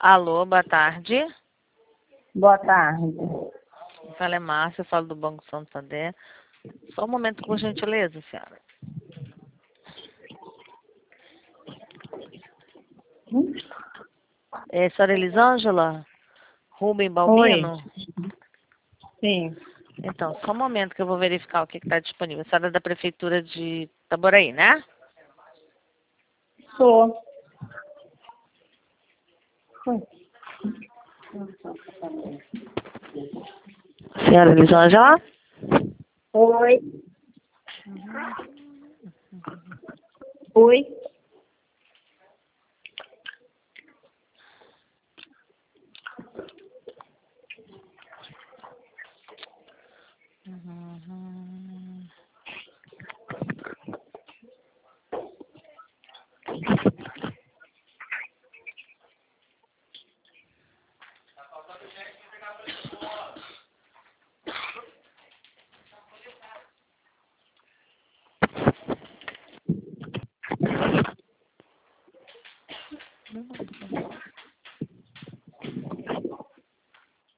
Alô, boa tarde. Boa tarde. Fala é Márcia, eu falo do Banco Santander. Só um momento, por gentileza, senhora. É, senhora Elisângela? Rubem Balbino? Oi. Sim. Então, só um momento que eu vou verificar o que está disponível. A senhora é da Prefeitura de Itaboraí, né? Sou. Senhora Elisângela? Oi. Oi.